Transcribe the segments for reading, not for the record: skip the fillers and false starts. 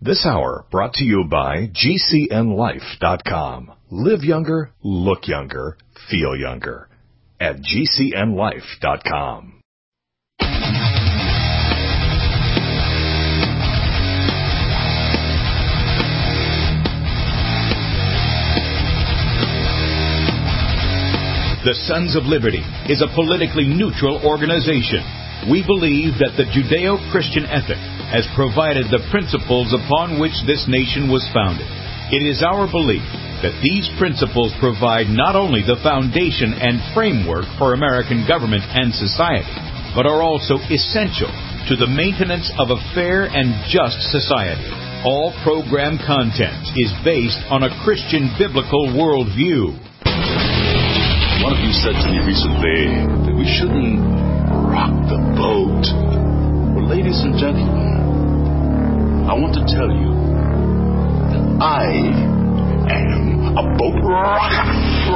This hour brought to you by GCNLife.com. Live younger, look younger, feel younger. At GCNLife.com. The Sons of Liberty is a politically neutral organization. We believe that the Judeo-Christian ethic has provided the principles upon which this nation was founded. It is our belief that these principles provide not only the foundation and framework for American government and society, but are also essential to the maintenance of a fair and just society. All program content is based on a Christian biblical worldview. One of you said to me recently that we shouldn't rock the boat. Well, ladies and gentlemen, I want to tell you that I am a boat rocker.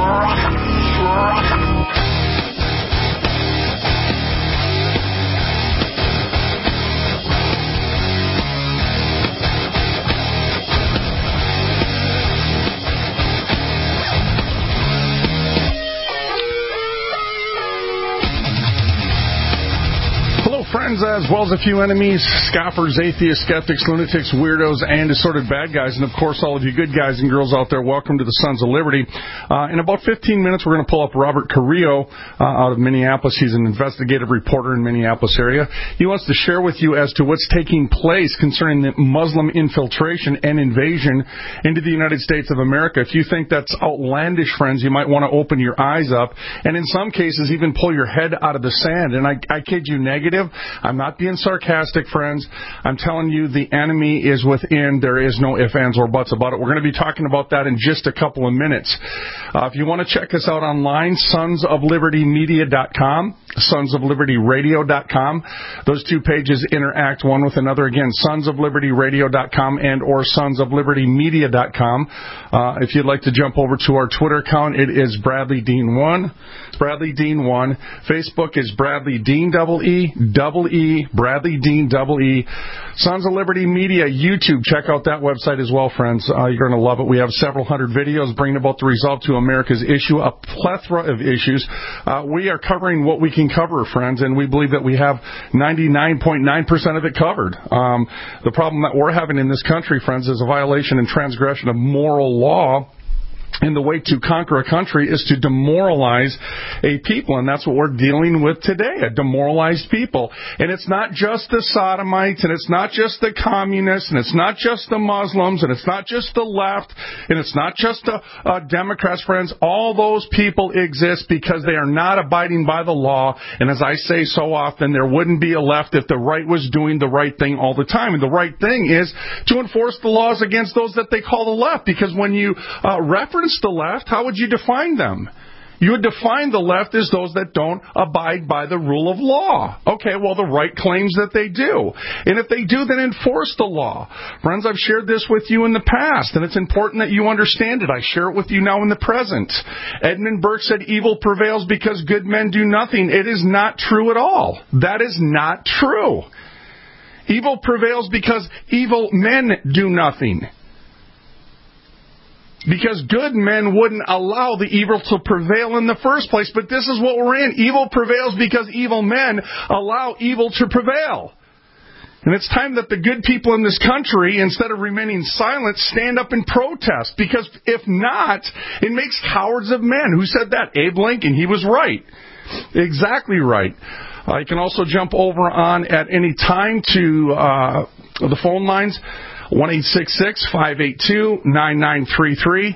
Friends, as well as a few enemies, scoffers, atheists, skeptics, lunatics, weirdos, and assorted bad guys. And, of course, all of you good guys and girls out there, welcome to the Sons of Liberty. In about 15 minutes, we're going to pull up Robert Carrillo out of Minneapolis. He's an investigative reporter in Minneapolis area. He wants to share with you as to what's taking place concerning the Muslim infiltration and invasion into the United States of America. If you think that's outlandish, friends, you might want to open your eyes up and, in some cases, even pull your head out of the sand. And I kid you negative. I'm not being sarcastic, friends. I'm telling you the enemy is within. There is no ifs, ands, or buts about it. We're going to be talking about that in just a couple of minutes. If you want to check us out online, sonsoflibertymedia.com, sonsoflibertyradio.com. Those two pages interact one with another. Again, sonsoflibertyradio.com and or sonsoflibertymedia.com. If you'd like to jump over to our Twitter account, it is Bradley Dean 1. Bradley Dean 1. Facebook is Bradley Dean E, Bradley Dean E. Sons of Liberty Media, YouTube. Check out that website as well, friends. You're going to love it. We have several hundred videos bringing about the resolve to America's issue, a plethora of issues. We are covering what we can cover, friends, and we believe that we have 99.9% of it covered. The problem that we're having in this country, friends, is a violation and transgression of moral law. And the way to conquer a country is to demoralize a people, and that's what we're dealing with today, a demoralized people. And it's not just the sodomites, and it's not just the communists, and it's not just the Muslims, and it's not just the left, and it's not just the Democrats, friends. All those people exist because they are not abiding by the law, and as I say so often, there wouldn't be a left if the right was doing the right thing all the time. And the right thing is to enforce the laws against those that they call the left, because when you reference the left, how would you define them? You would define the left as those that don't abide by the rule of law. Okay, well, the right claims that they do. And if they do, then enforce the law. Friends, I've shared this with you in the past, and it's important that you understand it. I share it with you now in the present. Edmund Burke said, evil prevails because good men do nothing. It is not true at all. That is not true. Evil prevails because evil men do nothing. Because good men wouldn't allow the evil to prevail in the first place. But this is what we're in. Evil prevails because evil men allow evil to prevail. And it's time that the good people in this country, instead of remaining silent, stand up and protest. Because if not, it makes cowards of men. Who said that? Abe Lincoln. He was right. Exactly right. You can also jump over on at any time to the phone lines. 1-866-582-9933.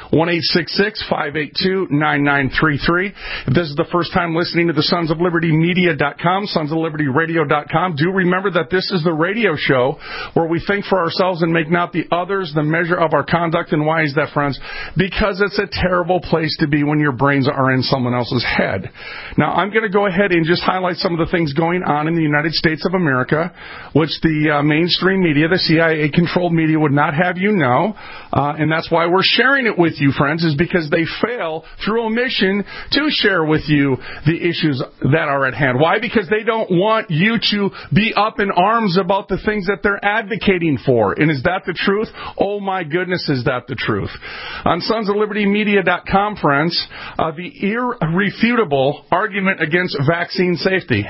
1-866-582-9933. If this is the first time listening to the Sons of Liberty Media.com, sonsoflibertyradio.com, do remember that this is the radio show where we think for ourselves and make not the others the measure of our conduct. And why is that, friends? Because it's a terrible place to be when your brains are in someone else's head. Now, I'm going to go ahead and just highlight some of the things going on in the United States of America, which the mainstream media, the CIA-controlled media, would not have you know. And that's why we're sharing it with you. you, friends, is because they fail through omission to share with you the issues that are at hand. Why? Because they don't want you to be up in arms about the things that they're advocating for. And is that the truth? Oh my goodness, is that the truth? On sonsoflibertymedia.com, friends, the irrefutable argument against vaccine safety.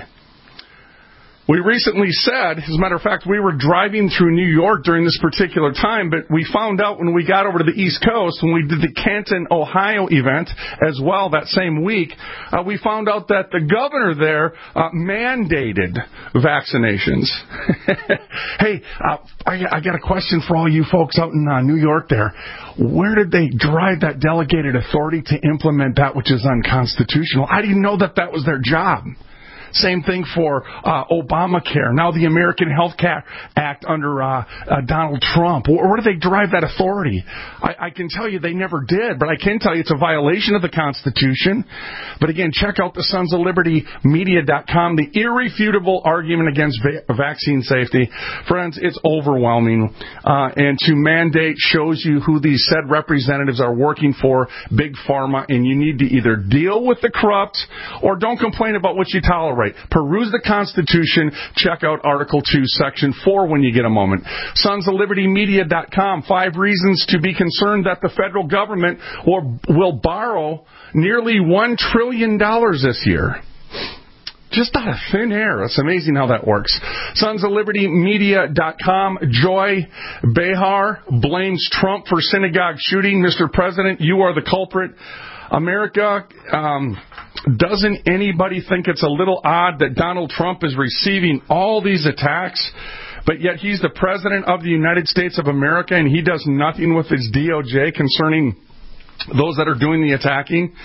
We recently said, as a matter of fact, we were driving through New York during this particular time, but we found out when we got over to the East Coast, when we did the Canton, Ohio event as well that same week, we found out that the governor there mandated vaccinations. Hey, I got a question for all you folks out in New York there. Where did they derive that delegated authority to implement that which is unconstitutional? I didn't know that was their job. Same thing for Obamacare. Now the American Health Care Act under Donald Trump. Where do they derive that authority? I can tell you they never did, but I can tell you it's a violation of the Constitution. But again, check out the sonsoflibertymedia.com, the irrefutable argument against vaccine safety. Friends, it's overwhelming. And to mandate shows you who these said representatives are working for, Big Pharma, and you need to either deal with the corrupt or don't complain about what you tolerate. Peruse the Constitution. Check out Article 2, Section 4 when you get a moment. sonsoflibertymedia.com. 5 reasons to be concerned that the federal government will borrow nearly $1 trillion this year. Just out of thin air. It's amazing how that works. sonsoflibertymedia.com. Joy Behar blames Trump for synagogue shooting. Mr. President, you are the culprit. America, doesn't anybody think it's a little odd that Donald Trump is receiving all these attacks, but yet he's the President of the United States of America and he does nothing with his DOJ concerning those that are doing the attacking?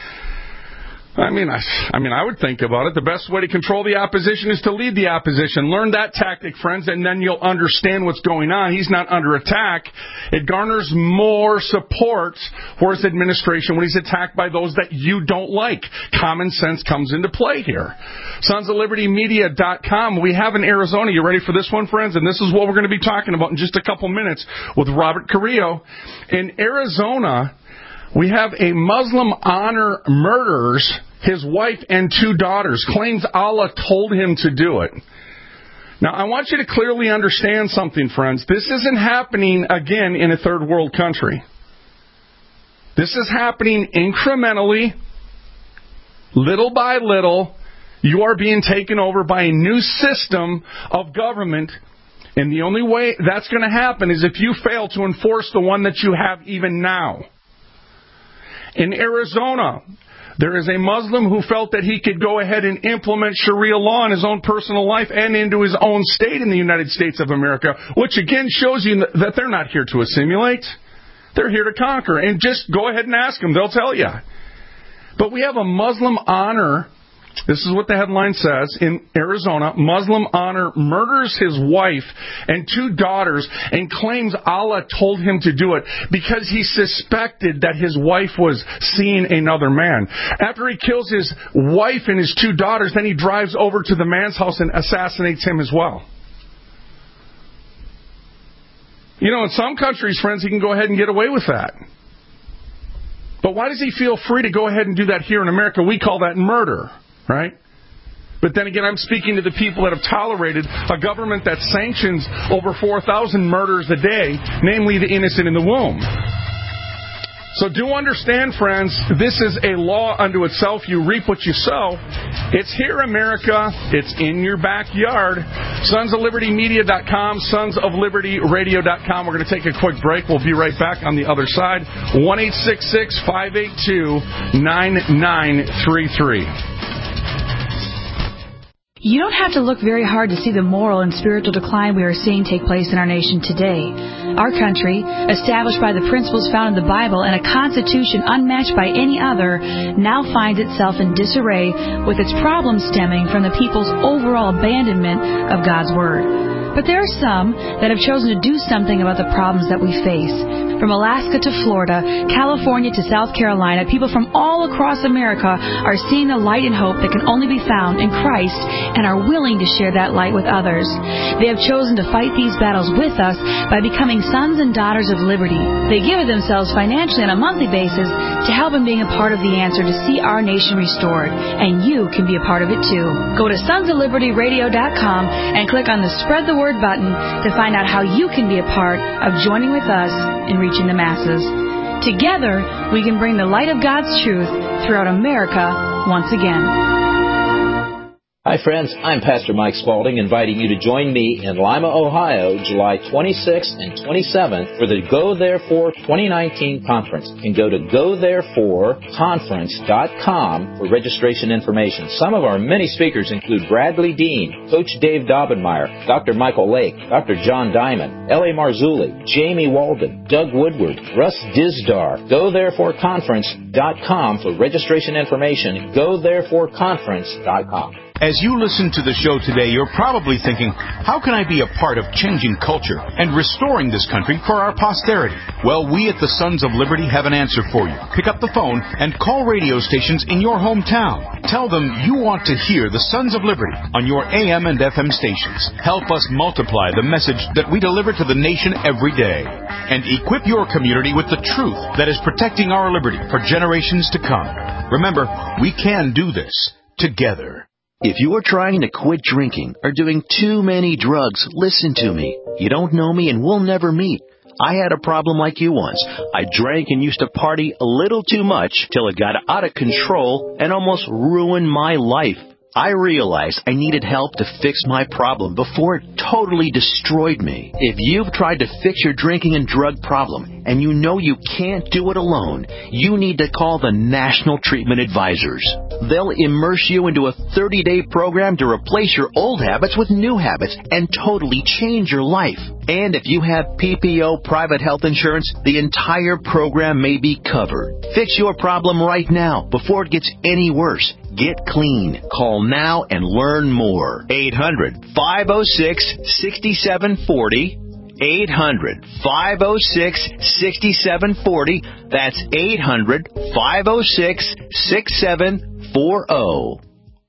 I mean, I would think about it. The best way to control the opposition is to lead the opposition. Learn that tactic, friends, and then you'll understand what's going on. He's not under attack. It garners more support for his administration when he's attacked by those that you don't like. Common sense comes into play here. sonsoflibertymedia.com. We have in Arizona. You ready for this one, friends? And this is what we're going to be talking about in just a couple minutes with Robert Carrillo. In Arizona, we have a Muslim honor murders his wife and 2 daughters, claims Allah told him to do it. Now, I want you to clearly understand something, friends. This isn't happening, again, in a third world country. This is happening incrementally, little by little. You are being taken over by a new system of government, and the only way that's going to happen is if you fail to enforce the one that you have even now. In Arizona, there is a Muslim who felt that he could go ahead and implement Sharia law in his own personal life and into his own state in the United States of America, which again shows you that they're not here to assimilate. They're here to conquer. And just go ahead and ask them. They'll tell you. But we have a Muslim honor. This is what the headline says. In Arizona, Muslim honor murders his wife and 2 daughters and claims Allah told him to do it because he suspected that his wife was seeing another man. After he kills his wife and his 2 daughters, then he drives over to the man's house and assassinates him as well. You know, in some countries, friends, he can go ahead and get away with that. But why does he feel free to go ahead and do that here in America? We call that murder. Right? But then again, I'm speaking to the people that have tolerated a government that sanctions over 4,000 murders a day, namely the innocent in the womb. So do understand, friends, this is a law unto itself. You reap what you sow. It's here, America. It's in your backyard. sonsoflibertymedia.com, sonsoflibertyradio.com. We're going to take a quick break. We'll be right back on the other side. 1-866-582-9933. You don't have to look very hard to see the moral and spiritual decline we are seeing take place in our nation today. Our country, established by the principles found in the Bible and a constitution unmatched by any other, now finds itself in disarray with its problems stemming from the people's overall abandonment of God's Word. But there are some that have chosen to do something about the problems that we face. From Alaska to Florida, California to South Carolina, people from all across America are seeing the light and hope that can only be found in Christ and are willing to share that light with others. They have chosen to fight these battles with us by becoming sons and daughters of liberty. They give of themselves financially on a monthly basis to help in being a part of the answer to see our nation restored. And you can be a part of it too. Go to sonsoflibertyradio.com and click on the Spread the Word button to find out how you can be a part of joining with us in reaching the masses. Together, we can bring the light of God's truth throughout America once again. Hi, friends. I'm Pastor Mike Spaulding, inviting you to join me in Lima, Ohio, July 26th and 27th for the Go Therefore 2019 conference. You can go to GoThereforeConference.com for registration information. Some of our many speakers include Bradley Dean, Coach Dave Daubenmire, Dr. Michael Lake, Dr. John Diamond, L.A. Marzulli, Jamie Walden, Doug Woodward, Russ Dizdar. GoThereforeConference.com for registration information. GoThereforeConference.com. As you listen to the show today, you're probably thinking, how can I be a part of changing culture and restoring this country for our posterity? Well, we at the Sons of Liberty have an answer for you. Pick up the phone and call radio stations in your hometown. Tell them you want to hear the Sons of Liberty on your AM and FM stations. Help us multiply the message that we deliver to the nation every day. And equip your community with the truth that is protecting our liberty for generations to come. Remember, we can do this together. If you are trying to quit drinking or doing too many drugs, listen to me. You don't know me and we'll never meet. I had a problem like you once. I drank and used to party a little too much till it got out of control and almost ruined my life. I realized I needed help to fix my problem before it totally destroyed me. If you've tried to fix your drinking and drug problem and you know you can't do it alone, you need to call the National Treatment Advisors. They'll immerse you into a 30-day program to replace your old habits with new habits and totally change your life. And if you have PPO private health insurance, the entire program may be covered. Fix your problem right now before it gets any worse. Get clean. Call now and learn more. 800-506-6740. 800-506-6740. That's 800-506-6740.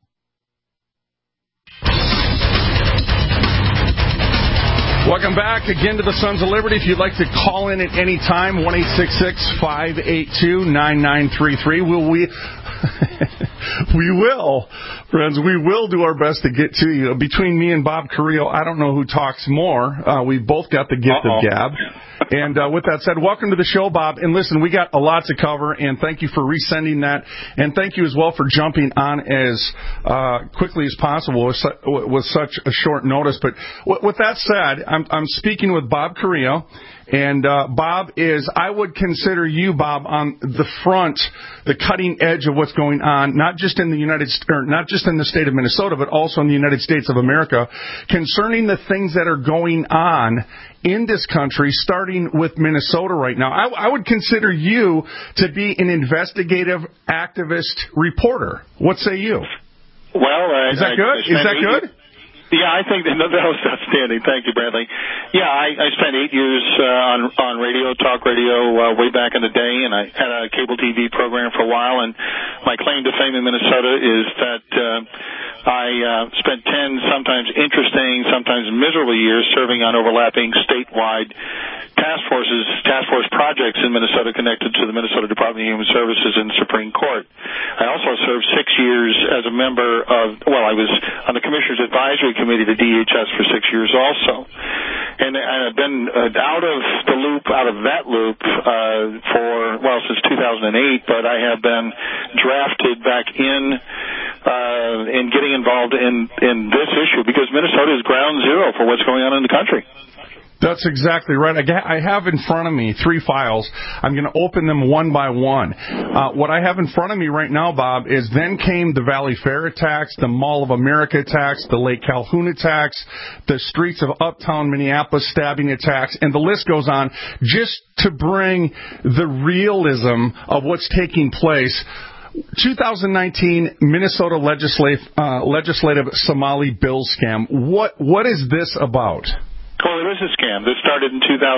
Welcome back again to the Sons of Liberty. If you'd like to call in at any time, 1-866-582-9933. We will, friends, we will do our best to get to you. Between me and Bob Carrillo, I don't know who talks more. We both got the gift of gab. And with that said, welcome to the show, Bob. And listen, we got a lot to cover, and thank you for resending that. And thank you as well for jumping on as quickly as possible with such a short notice. But with that said, I'm speaking with Bob Carrillo. And Bob I would consider you, Bob, on the front, the cutting edge of what's going on, not just in the not just in the state of Minnesota, but also in the United States of America, concerning the things that are going on in this country, starting with Minnesota right now. I would consider you to be an investigative activist reporter. What say you? Well, is that good? Is that good? Yeah, I think that was outstanding. Thank you, Bradley. Yeah, I spent 8 years on radio, talk radio, way back in the day, and I had a cable TV program for a while. And my claim to fame in Minnesota is that I spent 10 sometimes interesting, sometimes miserable years serving on overlapping statewide task force projects in Minnesota connected to the Minnesota Department of Human Services and Supreme Court. I also served 6 years as a member of, I was on the Commissioner's Advisory Committee to DHS for 6 years also. And I've been out of that loop since 2008, but I have been drafted back in getting involved in this issue because Minnesota is ground zero for what's going on in the country. That's exactly right. I have in front of me 3 files. I'm going to open them one by one. What I have in front of me right now, Bob, is then came the Valley Fair attacks, the Mall of America attacks, the Lake Calhoun attacks, the streets of uptown Minneapolis stabbing attacks, and the list goes on, just to bring the realism of what's taking place. 2019 Minnesota legislative Somali bill scam. What is this about? Well, it was a scam that started in 2016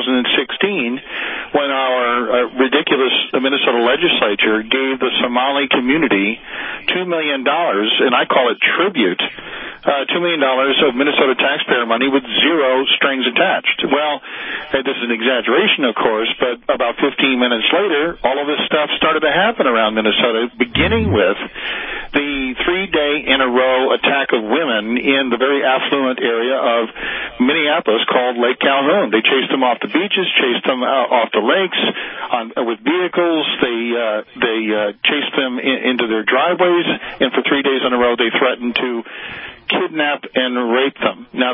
when our ridiculous Minnesota legislature gave the Somali community $2 million, and I call it tribute, $2 million of Minnesota taxpayer money with zero strings attached. Well, this is an exaggeration, of course, but about 15 minutes later, all of this stuff started to happen around Minnesota, beginning with the 3-day-in-a-row attack of women in the very affluent area of Minneapolis called Lake Calhoun. They chased them off the beaches, chased them off the lakes with vehicles. They chased them into their driveways, and for 3 days in a row they threatened to kidnap and rape them. Now,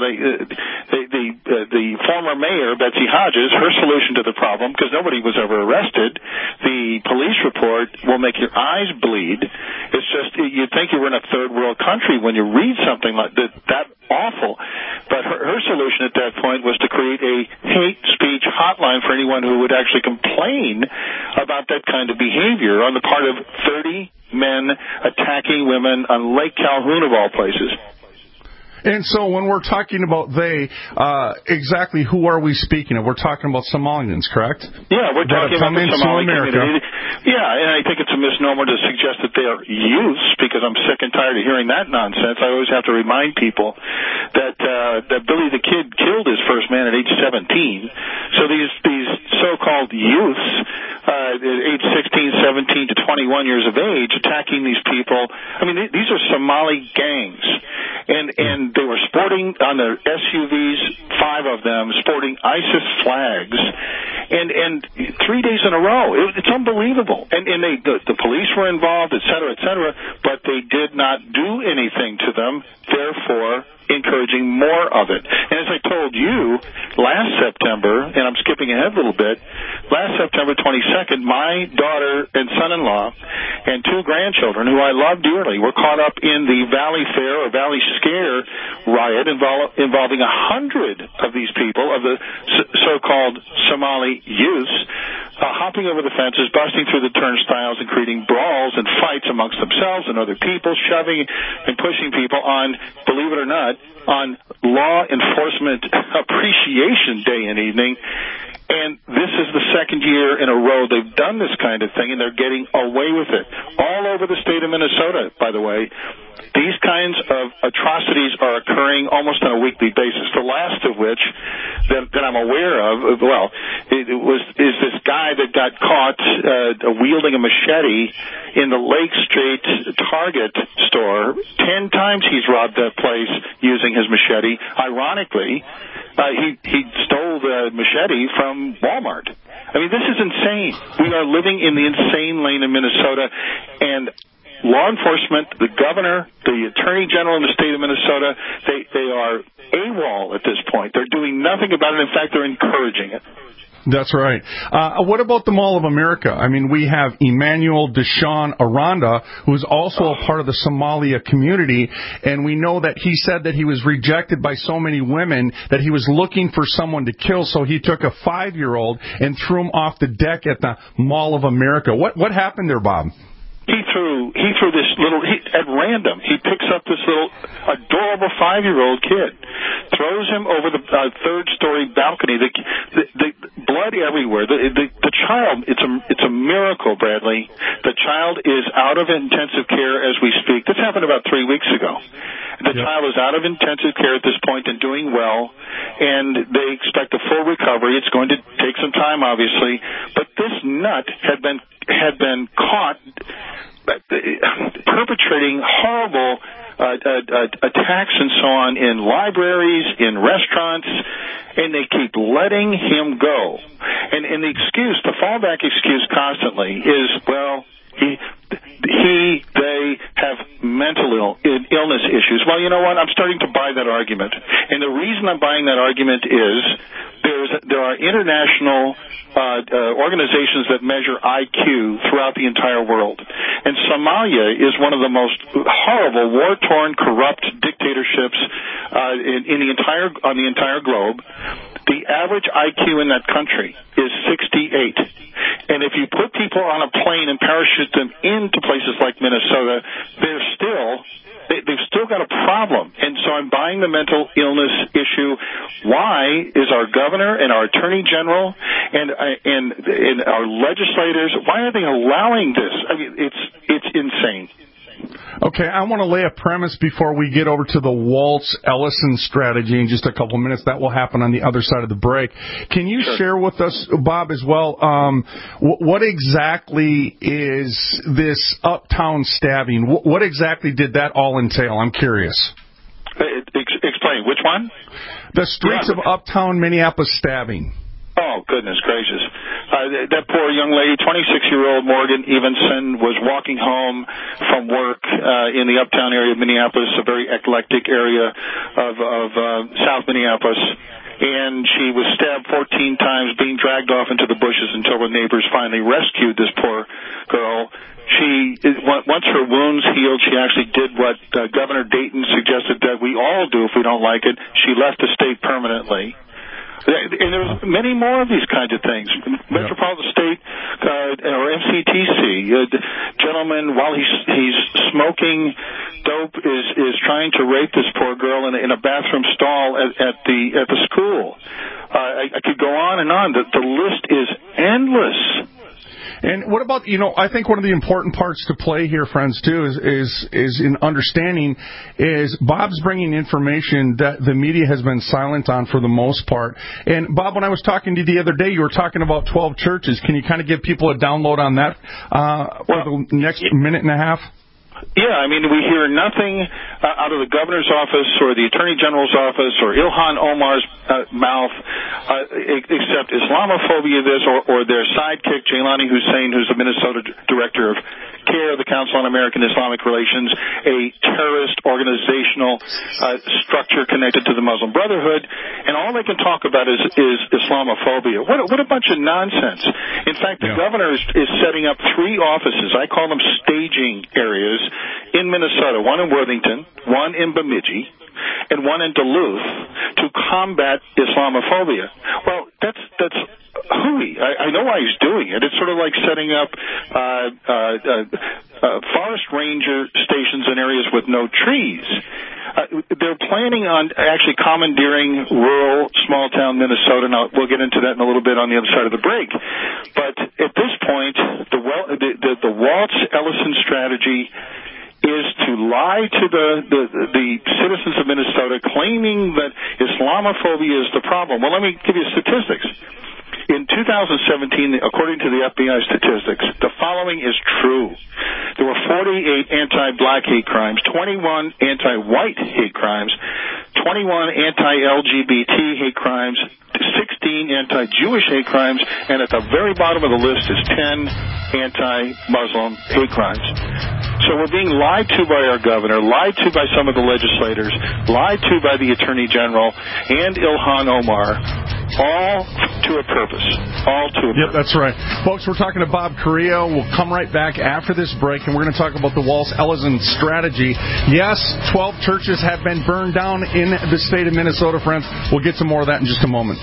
the former mayor, Betsy Hodges, her solution to the problem, because nobody was ever arrested, the police report will make your eyes bleed. It's just, you'd think you were in a third world country when you read something like that awful. But her solution at that point was to create a hate speech hotline for anyone who would actually complain about that kind of behavior on the part of 30 men attacking women on Lake Calhoun, of all places. And so when we're talking about they, exactly who are we speaking of? We're talking about Somalians, correct? Yeah, we're talking about the Somali community. Yeah, and I think it's a misnomer to suggest that they are youths, because I'm sick and tired of hearing that nonsense. I always have to remind people that Billy the Kid killed his first man at age 17. So these so-called youths, age 16, 17 to 21 years of age, attacking these people. I mean, these are Somali gangs. And they were sporting on their SUVs, 5 of them, sporting ISIS flags, and 3 days in a row. It's unbelievable. And the police were involved, et cetera, but they did not do anything to them, therefore encouraging more of it. And as I told you, last September, and I'm skipping ahead a little bit, last September 22nd, my daughter and son-in-law and 2 grandchildren, who I love dearly, were caught up in the Valley Fair or Valley Scare riot involving 100 of these people, of the so-called Somali youths, hopping over the fences, busting through the turnstiles, and creating brawls and fights amongst themselves and other people, shoving and pushing people on, believe it or not, on Law Enforcement Appreciation Day and evening. And this is the second year in a row they've done this kind of thing, and they're getting away with it. All over the state of Minnesota, by the way, these kinds of atrocities are occurring almost on a weekly basis. The last of which that I'm aware of, well, is this guy that got caught wielding a machete in the Lake Street Target store. 10 times he's robbed that place using his machete. Ironically, he stole the machete from Walmart. I mean, this is insane. We are living in the insane lane in Minnesota, and law enforcement, the governor, the attorney general in the state of Minnesota, they are AWOL at this point. They're doing nothing about it. In fact, they're encouraging it. That's right. What about the Mall of America? I mean, we have Emmanuel Deshawn Aranda, who's also a part of the Somalia community, and we know that he said that he was rejected by so many women that he was looking for someone to kill, so he took a 5-year-old and threw him off the deck at the Mall of America. What happened there, Bob? He threw this little, at random, he picks up this little adorable 5-year-old kid, throws him over the third-story balcony. The blood everywhere. The child, it's a miracle, Bradley. The child is out of intensive care as we speak. This happened about 3 weeks ago. The child is out of intensive care at this point and doing well, and they expect a full recovery. It's going to take some time, obviously, but this nut had been caught perpetrating horrible attacks and so on in libraries, in restaurants, and they keep letting him go. And the excuse, the fallback excuse constantly is, well, they have mental illness issues. Well, you know what? I'm starting to buy that argument. And the reason I'm buying that argument is there are international organizations that measure IQ throughout the entire world. And Somalia is one of the most horrible, war-torn, corrupt dictatorships on the entire globe. The average IQ in that country is 68. And if you put people on a plane and parachute them into places like Minnesota, they've still got a problem. And so I'm buying the mental illness issue. Why is our governor and our attorney general and our legislators, why are they allowing this? I mean, it's insane. Okay, I want to lay a premise before we get over to the Waltz-Ellison strategy in just a couple minutes. That will happen on the other side of the break. Can you share with us, Bob, as well, what exactly is this uptown stabbing? What exactly did that all entail? I'm curious. Explain. Which one? The streets of uptown Minneapolis stabbing. Oh, goodness gracious. That poor young lady, 26-year-old Morgan Evenson, was walking home from work in the uptown area of Minneapolis, a very eclectic area of South Minneapolis, and she was stabbed 14 times, being dragged off into the bushes until the neighbors finally rescued this poor girl. Once her wounds healed, she actually did what Governor Dayton suggested that we all do if we don't like it. She left the state permanently. And there's many more of these kinds of things. Metropolitan State or MCTC, gentleman, while he's smoking dope, is trying to rape this poor girl in a bathroom stall at the school. I could go on and on. The list is endless. And what about, I think one of the important parts to play here, friends, too, is in understanding is Bob's bringing information that the media has been silent on for the most part. And, Bob, when I was talking to you the other day, you were talking about 12 churches. Can you kind of give people a download on that for the next minute and a half? Yeah, I mean, we hear nothing out of the governor's office or the attorney general's office or Ilhan Omar's mouth except Islamophobia, or their sidekick, Jaylani Hussein, who's the Minnesota director of CARE, the Council on American Islamic Relations, a terrorist organizational structure connected to the Muslim Brotherhood, and all they can talk about is Islamophobia. What a bunch of nonsense. In fact, the governor is setting up 3 offices. I call them staging areas in Minnesota, one in Worthington, one in Bemidji, and one in Duluth to combat Islamophobia. Well, that's hooey. I know why he's doing it. It's sort of like setting up forest ranger stations in areas with no trees. They're planning on actually commandeering rural, small-town Minnesota. Now, we'll get into that in a little bit on the other side of the break. But at this point, the Waltz-Ellison strategy is to lie to the citizens of Minnesota, claiming that Islamophobia is the problem. Well, let me give you statistics. In 2017, according to the FBI statistics, the following is true. There were 48 anti-black hate crimes, 21 anti-white hate crimes, 21 anti-LGBT hate crimes, 16 anti-Jewish hate crimes, and at the very bottom of the list is 10 anti-Muslim hate crimes. So we're being lied to by our governor, lied to by some of the legislators, lied to by the attorney general and Ilhan Omar, all to a purpose. All to a purpose. Yep, that's right. Folks, we're talking to Bob Carrillo. We'll come right back after this break, and we're going to talk about the Waltz-Ellison strategy. Yes, 12 churches have been burned down in the state of Minnesota, friends. We'll get to more of that in just a moment.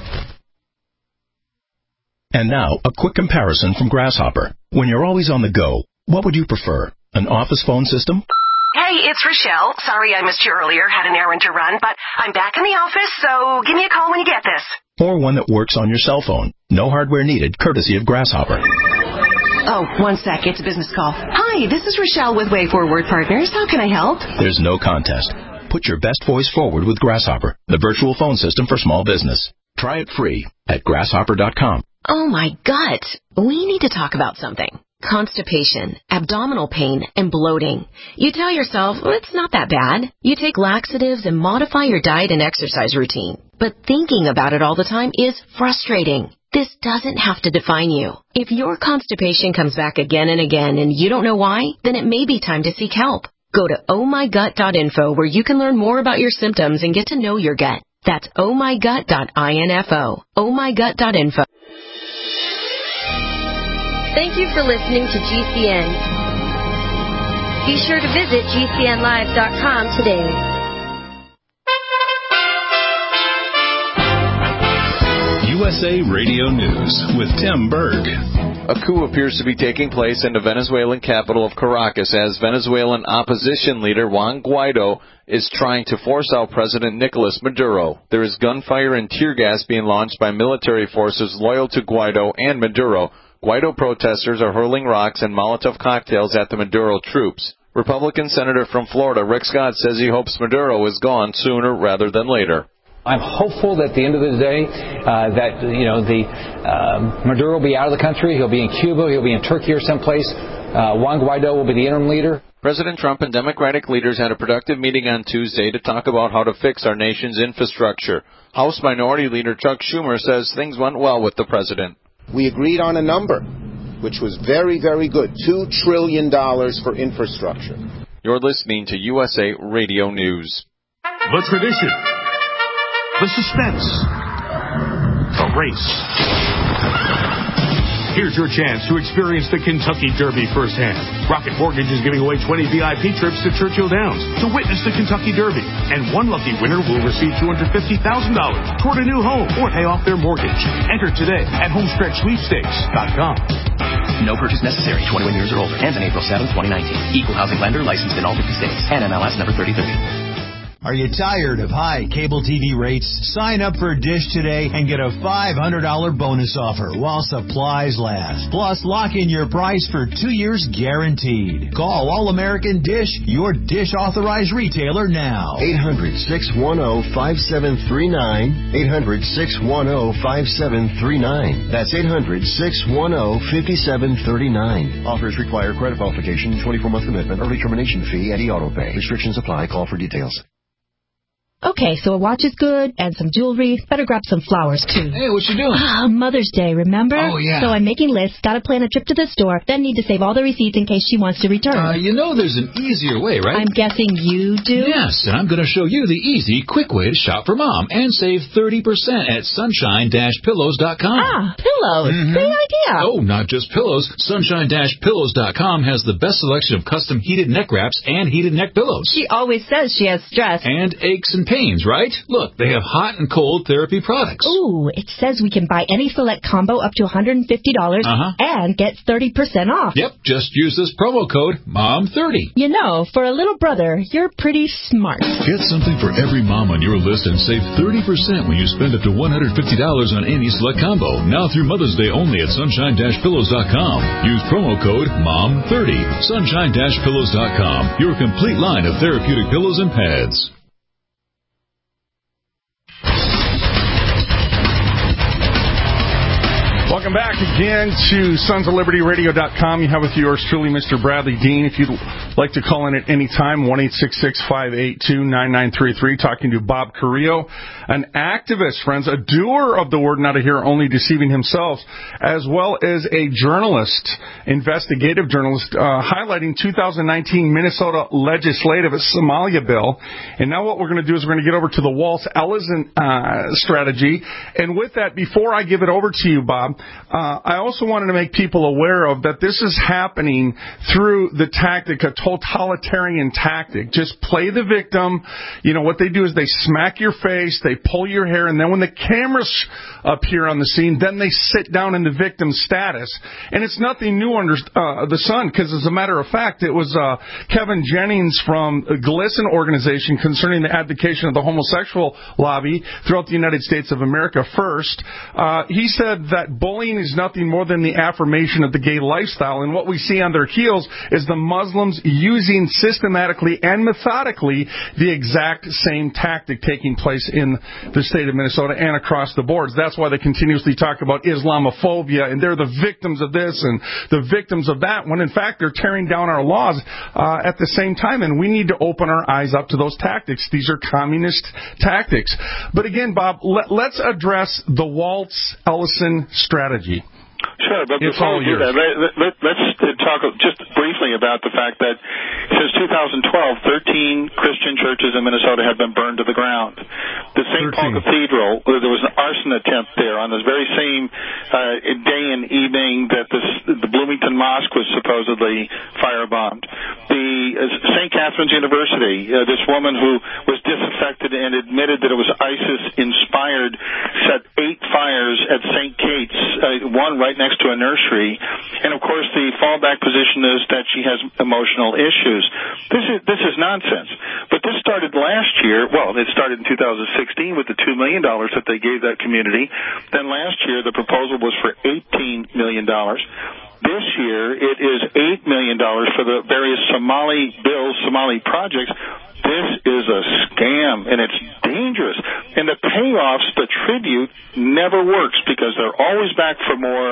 And now, a quick comparison from Grasshopper. When you're always on the go, what would you prefer? An office phone system? Hey, it's Rochelle. Sorry I missed you earlier. Had an errand to run, but I'm back in the office, so give me a call when you get this. Or one that works on your cell phone. No hardware needed, courtesy of Grasshopper. Oh, one sec. It's a business call. Hi, this is Rochelle with Way Forward Partners. How can I help? There's no contest. Put your best voice forward with Grasshopper, the virtual phone system for small business. Try it free at grasshopper.com. Oh, my gut. We need to talk about something. Constipation, abdominal pain, and bloating. You tell yourself, well, it's not that bad. You take laxatives and modify your diet and exercise routine. But thinking about it all the time is frustrating. This doesn't have to define you. If your constipation comes back again and again and you don't know why, then it may be time to seek help. Go to ohmygut.info where you can learn more about your symptoms and get to know your gut. That's ohmygut.info. ohmygut.info. Thank you for listening to GCN. Be sure to visit GCNlive.com today. USA Radio News with Tim Berg. A coup appears to be taking place in the Venezuelan capital of Caracas as Venezuelan opposition leader Juan Guaido is trying to force out President Nicolas Maduro. There is gunfire and tear gas being launched by military forces loyal to Guaido and Maduro. Guaido protesters are hurling rocks and Molotov cocktails at the Maduro troops. Republican Senator from Florida, Rick Scott, says he hopes Maduro is gone sooner rather than later. I'm hopeful that at the end of the day Maduro will be out of the country. He'll be in Cuba. He'll be in Turkey or someplace. Juan Guaido will be the interim leader. President Trump and Democratic leaders had a productive meeting on Tuesday to talk about how to fix our nation's infrastructure. House Minority Leader Chuck Schumer says things went well with the president. We agreed on a number, which was very, very good, $2 trillion for infrastructure. You're listening to USA Radio News. The tradition, the suspense, the race. Here's your chance to experience the Kentucky Derby firsthand. Rocket Mortgage is giving away 20 VIP trips to Churchill Downs to witness the Kentucky Derby. And one lucky winner will receive $250,000 toward a new home or pay off their mortgage. Enter today at homestretchsweepstakes.com. No purchase necessary. 21 years or older. Ends on April 7, 2019. Equal housing lender licensed in all 50 states. NMLS number 3030. Are you tired of high cable TV rates? Sign up for Dish today and get a $500 bonus offer while supplies last. Plus, lock in your price for 2 years guaranteed. Call All American Dish, your Dish authorized retailer now. 800-610-5739. 800-610-5739. That's 800-610-5739. Offers require credit qualification, 24-month commitment, early termination fee, and e-auto pay. Restrictions apply. Call for details. Okay, so a watch is good, and some jewelry. Better grab some flowers, too. Hey, what you doing? Mother's Day, remember? Oh, yeah. So I'm making lists, gotta plan a trip to the store, then need to save all the receipts in case she wants to return. There's an easier way, right? I'm guessing you do? Yes, and I'm going to show you the easy, quick way to shop for Mom and save 30% at sunshine-pillows.com. Pillows. Great idea. Oh, not just pillows. Sunshine-pillows.com has the best selection of custom heated neck wraps and heated neck pillows. She always says she has stress. And aches and pains, right? Look, they have hot and cold therapy products. Ooh, it says we can buy any select combo up to $150 and get 30% off. Yep, just use this promo code MOM30. You know, for a little brother, you're pretty smart. Get something for every mom on your list and save 30% when you spend up to $150 on any select combo. Now through Mother's Day only at sunshine-pillows.com. Use promo code MOM30. Sunshine-pillows.com. Your complete line of therapeutic pillows and pads. Welcome back again to sonsoflibertyradio.com. You have with yours truly, Mr. Bradley Dean. If you'd like to call in at any time, 1-866-582-9933. Talking to Bob Carrillo, an activist, friends, a doer of the word, not a hearer, only deceiving himself, as well as a journalist, investigative journalist, highlighting 2019 Minnesota legislative Somalia bill. And now what we're going to do is we're going to get over to the Waltz Ellison strategy. And with that, before I give it over to you, Bob, I also wanted to make people aware of that this is happening through the tactic, a totalitarian tactic. Just play the victim. You know, what they do is they smack your face, they pull your hair, and then when the cameras appear on the scene, then they sit down in the victim status. And it's nothing new under the sun, because as a matter of fact, it was Kevin Jennings from the Glisten organization concerning the advocacy of the homosexual lobby throughout the United States of America first. He said that bullying is nothing more than the affirmation of the gay lifestyle, and what we see on their heels is the Muslims using systematically and methodically the exact same tactic taking place in the state of Minnesota and across the boards. That's why they continuously talk about Islamophobia, and they're the victims of this and the victims of that, when in fact they're tearing down our laws at the same time, and we need to open our eyes up to those tactics. These are communist tactics. But again, Bob, let's address the Waltz Ellison strategy. Sure, but it's before all we do yours. that, let's talk just briefly about the fact that since 2012, 13 Christian churches in Minnesota have been burned to the ground. The St. Paul Cathedral, there was an arson attempt there on this very same day and evening that the Bloomington Mosque was supposedly firebombed. The St. Catherine's University, this woman who was disaffected and admitted that it was ISIS-inspired, set 8 fires at St. Kate's, one right next to a nursery. And, of course, the fallback position is that she has emotional issues. This is nonsense. But this started last year. Well, it started in 2016 with the $2 million that they gave that community. Then last year the proposal was for $18 million. This year it is $8 million for the various Somali bills, Somali projects. This is a scam, and it's dangerous. And the payoffs, the tribute, never works because they're always back for more.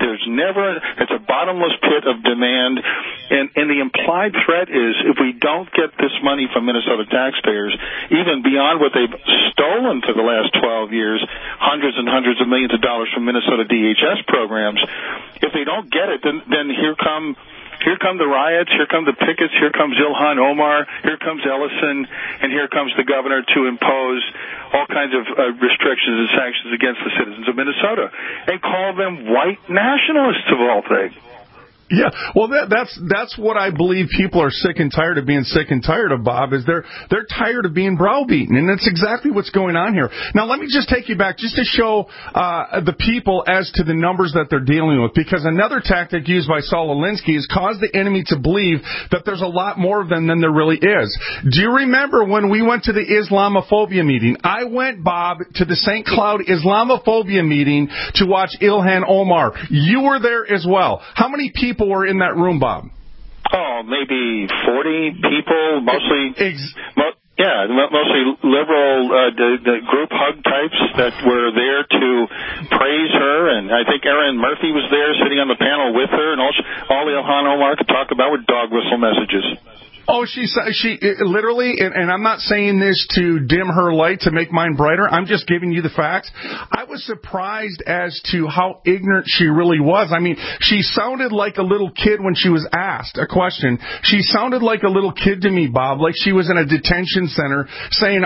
It's a bottomless pit of demand. And the implied threat is if we don't get this money from Minnesota taxpayers, even beyond what they've stolen for the last 12 years, hundreds and hundreds of millions of dollars from Minnesota DHS programs, if they don't get it, then here come the riots, here come the pickets, here comes Ilhan Omar, here comes Ellison, and here comes the governor to impose all kinds of restrictions and sanctions against the citizens of Minnesota and call them white nationalists of all things. Yeah, well, that's what I believe people are sick and tired of being sick and tired of, Bob, is they're tired of being browbeaten, and that's exactly what's going on here. Now, let me just take you back just to show the people as to the numbers that they're dealing with, because another tactic used by Saul Alinsky is cause the enemy to believe that there's a lot more of them than there really is. Do you remember when we went to the Islamophobia meeting? I went, Bob, to the St. Cloud Islamophobia meeting to watch Ilhan Omar. You were there as well. How many people were in that room, Bob? Oh, maybe 40 people, mostly liberal, the group hug types that were there to praise her, and I think Erin Murphy was there sitting on the panel with her, and all Ilhan Omar could talk about were dog whistle messages. Oh, she literally, and I'm not saying this to dim her light to make mine brighter. I'm just giving you the facts. I was surprised as to how ignorant she really was. I mean, she sounded like a little kid when she was asked a question. She sounded like a little kid to me, Bob, like she was in a detention center saying,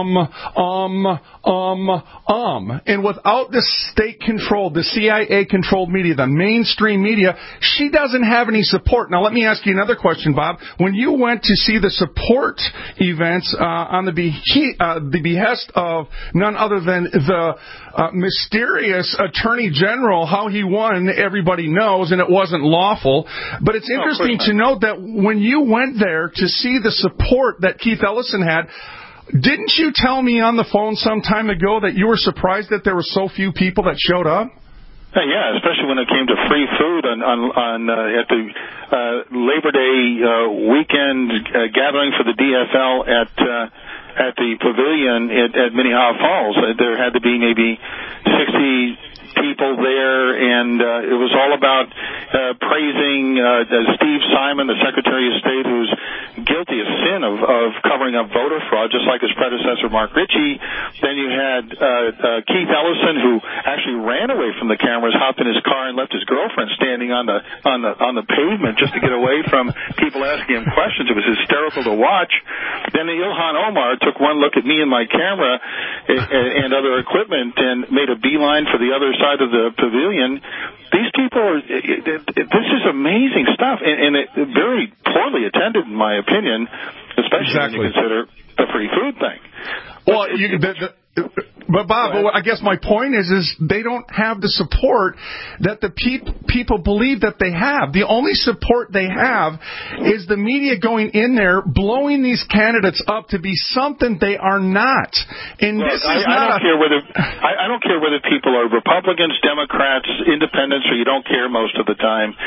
And without the state-controlled, the CIA-controlled media, the mainstream media, she doesn't have any support. Now, let me ask you another question, Bob. When you went to see the support events on the behest of none other than the mysterious Attorney General, how he won, everybody knows, and it wasn't lawful. But it's interesting to note that when you went there to see the support that Keith Ellison had, didn't you tell me on the phone some time ago that you were surprised that there were so few people that showed up? Yeah, especially when it came to free food at the Labor Day weekend gathering for the DFL at the pavilion at Minnehaha Falls. There had to be maybe 60 people there, and it was all about praising Steve Simon, the Secretary of State, who's guilty of sin of covering up voter fraud, just like his predecessor Mark Ritchie. Then you had Keith Ellison, who actually ran away from the cameras, hopped in his car, and left his girlfriend standing on the pavement just to get away from people asking him questions. It was hysterical to watch. Then Ilhan Omar took one look at me and my camera and other equipment and made a beeline for the other side of the pavilion. These people this is amazing stuff, and it very poorly attended, in my opinion, especially when you consider the free food thing. Well, but Bob, I guess my point is they don't have the support that the people believe that they have. The only support they have is the media going in there, blowing these candidates up to be something they are not. And look, this is I don't care whether people are Republicans, Democrats, Independents, or you don't care most of the time.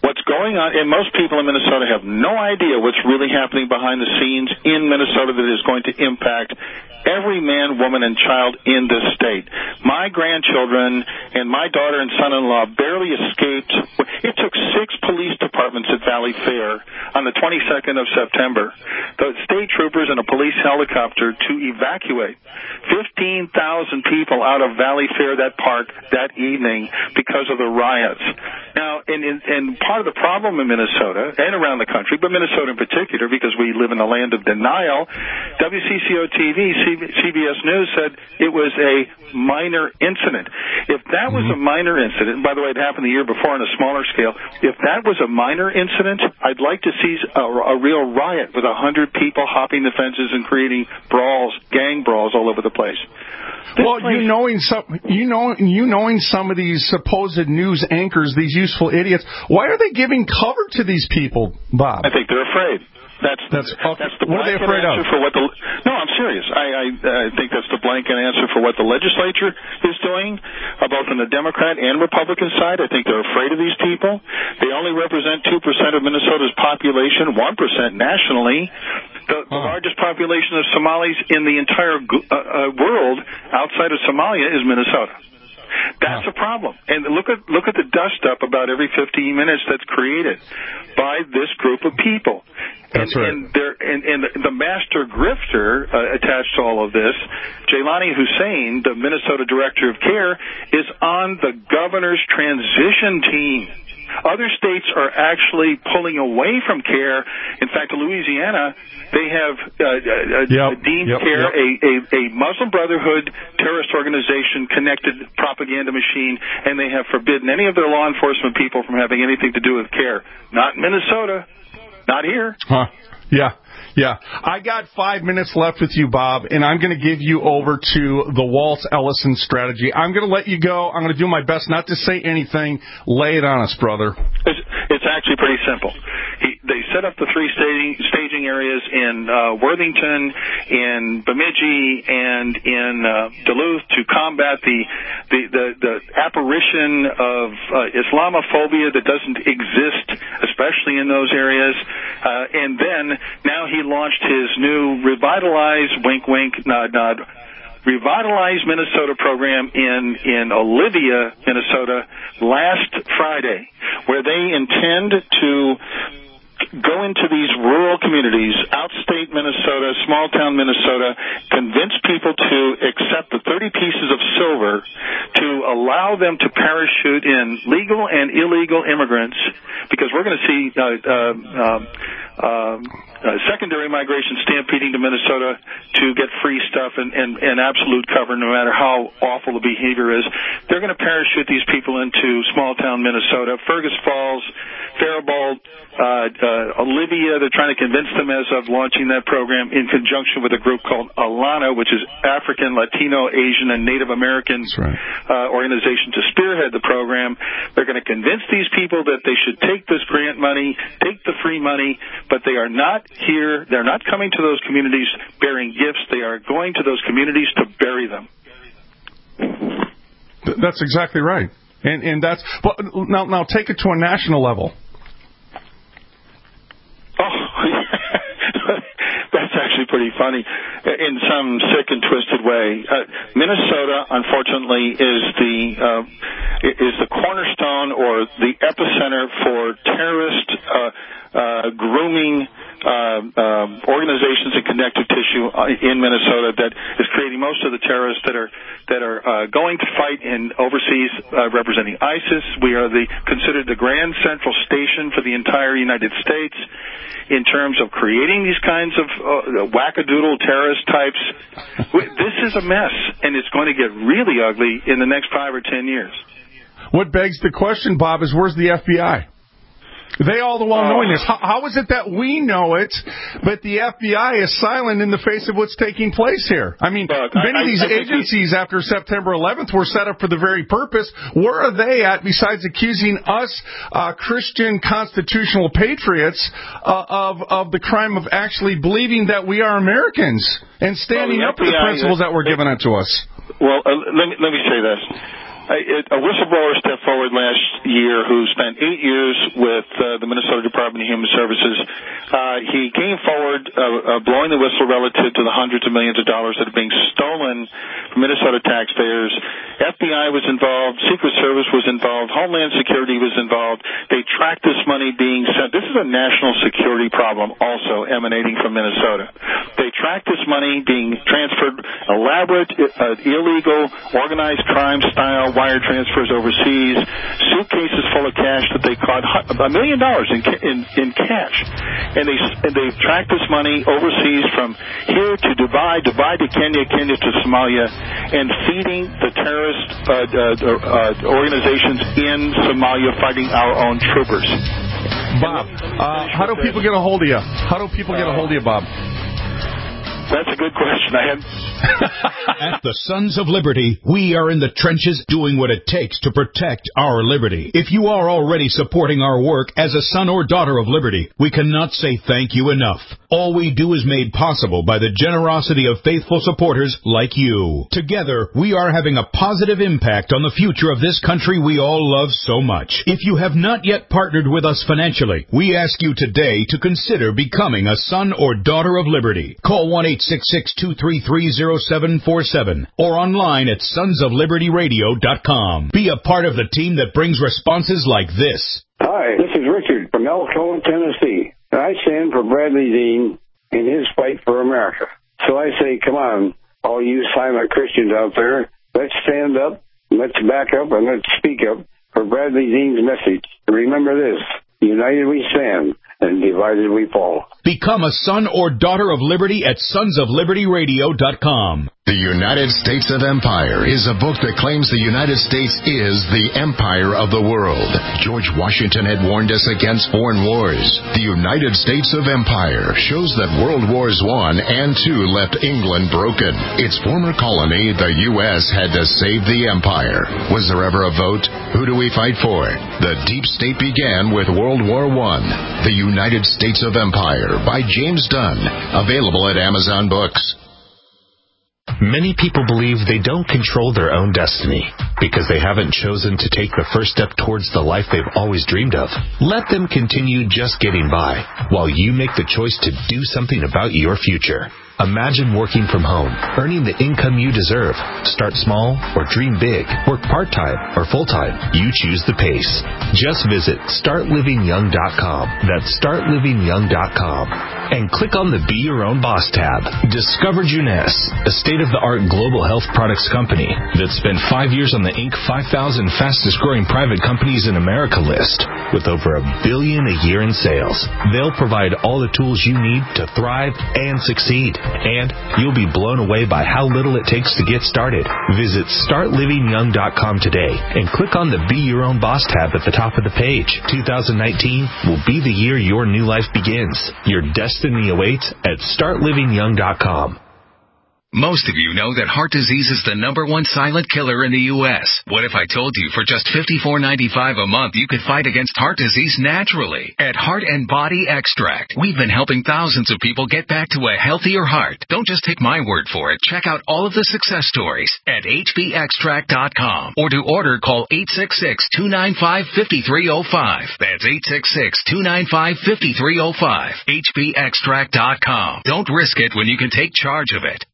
what's going on, and most people in Minnesota have no idea what's really happening behind the scenes in Minnesota that is going to impact every man, woman, and child in this state. My grandchildren and my daughter and son-in-law barely escaped. It took 6 police departments at Valley Fair on the 22nd of September, the state troopers and a police helicopter, to evacuate 15,000 people out of Valley Fair, that park, that evening because of the riots. Now, and part of the problem in Minnesota and around the country, but Minnesota in particular, because we live in a land of denial, WCCO-TV, CBS News said it was a minor incident. If that was a minor incident, and by the way, it happened the year before on a smaller scale, if that was a minor incident, I'd like to see a real riot with 100 people hopping the fences and creating brawls, gang brawls all over the place. You knowing some of these supposed news anchors, these useful idiots, why are they giving cover to these people, Bob? I think they're afraid. That's the what are they afraid of? No, I'm serious. I think that's the blanket answer for what the legislature is doing, both on the Democrat and Republican side. I think they're afraid of these people. They only represent 2% of Minnesota's population, 1% nationally. The largest population of Somalis in the entire world outside of Somalia is Minnesota. That's a problem. And look at the dust up about every 15 minutes that's created by this group of people. That's right. And the master grifter attached to all of this, Jailani Hussein, the Minnesota Director of CARE, is on the governor's transition team. Other states are actually pulling away from CARE. In fact, Louisiana, they have deemed CARE a Muslim Brotherhood terrorist organization connected propaganda machine, and they have forbidden any of their law enforcement people from having anything to do with CARE. Not in Minnesota. Not here. Yeah. I got 5 minutes left with you, Bob, and I'm going to give you over to the Walt Ellison strategy. I'm going to let you go. I'm going to do my best not to say anything. Lay it on us, brother. It's actually pretty simple. They set up the 3 staging areas in Worthington, in Bemidji, and in Duluth to combat the apparition of Islamophobia that doesn't exist, especially in those areas. And then now he launched his new revitalized, wink, wink, nod, nod, revitalized Minnesota program in Olivia, Minnesota, last Friday, where they intend to go into these rural communities, outstate Minnesota, small-town Minnesota, convince people to accept the 30 pieces of silver to allow them to parachute in legal and illegal immigrants, because we're going to see secondary migration stampeding to Minnesota to get free stuff and absolute cover no matter how awful the behavior is. They're going to parachute these people into small-town Minnesota, Fergus Falls, Faribault, Olivia. They're trying to convince them as of launching that program in conjunction with a group called Alana, which is African, Latino, Asian, and Native American organization to spearhead the program. They're going to convince these people that they should take this grant money, take the free money, but they are not here. They're not coming to those communities bearing gifts. They are going to those communities to bury them. That's exactly right. And that's now take it to a national level. That's actually pretty funny in some sick and twisted way. Minnesota, unfortunately, is the cornerstone or the epicenter for terrorist grooming organizations and connective tissue in Minnesota that is creating most of the terrorists that are going to fight in overseas representing ISIS. We are considered the Grand Central Station for the entire United States in terms of creating these kinds of wackadoodle terrorist types. This is a mess, and it's going to get really ugly in the next 5 or 10 years. What begs the question, Bob, is where's the FBI? They all the while knowing this. How is it that we know it, but the FBI is silent in the face of what's taking place here? I mean, many of these agencies after September 11th were set up for the very purpose. Where are they at besides accusing us, Christian constitutional patriots, of the crime of actually believing that we are Americans and standing up for the principles that were given unto us? Well, let me say this. A whistleblower stepped forward last year who spent 8 years with Department of Human Services. He came forward blowing the whistle relative to the hundreds of millions of dollars that are being stolen from Minnesota taxpayers. FBI was involved. Secret Service was involved. Homeland Security was involved. They tracked this money being sent. This is a national security problem also emanating from Minnesota. They tracked this money being transferred, elaborate, illegal, organized crime-style wire transfers overseas, suitcases full of cash that they caught $1 million in cash. And they tracked this money overseas from here to Dubai, Dubai to Kenya, Kenya to Somalia, and feeding the terrorist organizations in Somalia fighting our own troopers. Bob, how do people get a hold of you? How do people get a hold of you, Bob? That's a good question. At the Sons of Liberty, we are in the trenches doing what it takes to protect our liberty. If you are already supporting our work as a son or daughter of liberty, we cannot say thank you enough. All we do is made possible by the generosity of faithful supporters like you. Together, we are having a positive impact on the future of this country we all love so much. If you have not yet partnered with us financially, we ask you today to consider becoming a son or daughter of liberty. Call 1-866-233-0747 or online at sonsoflibertyradio.com. Be a part of the team that brings responses like this. Hi, this is Richard from Elkhorn, Tennessee. I stand for Bradley Dean in his fight for America. So I say, come on, all you silent Christians out there, let's stand up, let's back up, and let's speak up for Bradley Dean's message. Remember this, united we stand, and divided we fall. Become a son or daughter of liberty at sonsoflibertyradio.com. The United States of Empire is a book that claims the United States is the empire of the world. George Washington had warned us against foreign wars. The United States of Empire shows that World Wars I and II left England broken. Its former colony, the U.S., had to save the empire. Was there ever a vote? Who do we fight for? The deep state began with World War I. The United States of Empire by James Dunn. Available at Amazon Books. Many people believe they don't control their own destiny because they haven't chosen to take the first step towards the life they've always dreamed of. Let them continue just getting by while you make the choice to do something about your future. Imagine working from home, earning the income you deserve. Start small or dream big. Work part-time or full-time. You choose the pace. Just visit StartLivingYoung.com. That's StartLivingYoung.com. And click on the Be Your Own Boss tab. Discover Juness, a state-of-the-art global health products company that spent 5 years on the Inc. 5,000 fastest-growing private companies in America list with over $1 billion a year in sales. They'll provide all the tools you need to thrive and succeed. And you'll be blown away by how little it takes to get started. Visit StartLivingYoung.com today and click on the Be Your Own Boss tab at the top of the page. 2019 will be the year your new life begins. Your destiny awaits at StartLivingYoung.com. Most of you know that heart disease is the #1 silent killer in the U.S. What if I told you for just $54.95 a month you could fight against heart disease naturally? At Heart and Body Extract, we've been helping thousands of people get back to a healthier heart. Don't just take my word for it. Check out all of the success stories at hbextract.com. Or to order, call 866-295-5305. That's 866-295-5305. hbextract.com. Don't risk it when you can take charge of it.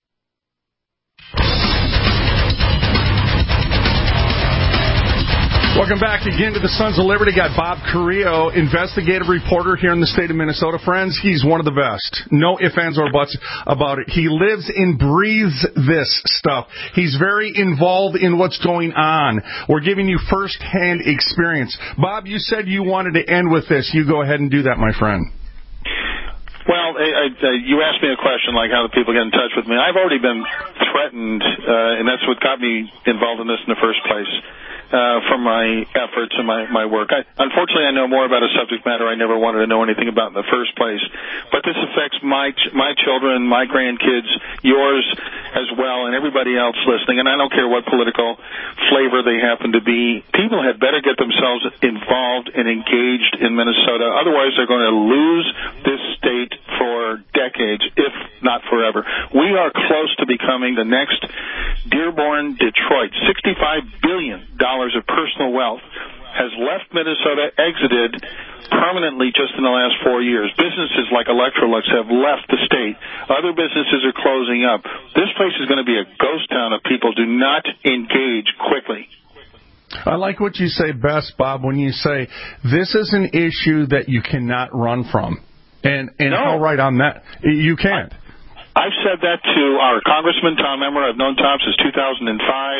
Welcome back again to the Sons of Liberty. Got Bob Carrillo, investigative reporter here in the state of Minnesota. Friends, he's one of the best. No ifs, ands, or buts about it. He lives and breathes this stuff. He's very involved in what's going on. We're giving you first-hand experience. Bob, you said you wanted to end with this. You go ahead and do that, my friend. Well, you asked me a question like how do people get in touch with me. I've already been threatened, and that's what got me involved in this in the first place, from my efforts and my work. Unfortunately, I know more about a subject matter I never wanted to know anything about in the first place. But this affects my children, my grandkids, yours as well, and everybody else listening. And I don't care what political flavor they happen to be. People had better get themselves involved and engaged in Minnesota. Otherwise, they're going to lose this state for decades, if not forever. We are close to becoming the next Dearborn, Detroit. $65 billion of personal wealth has left Minnesota, exited permanently just in the last 4 years. Businesses like Electrolux have left the state. Other businesses are closing up. This place is going to be a ghost town if people do not engage quickly. I like what you say best, Bob, when you say this is an issue that you cannot run from. And no. How right on that? You can't. I've said that to our Congressman, Tom Emmer. I've known Tom since 2005.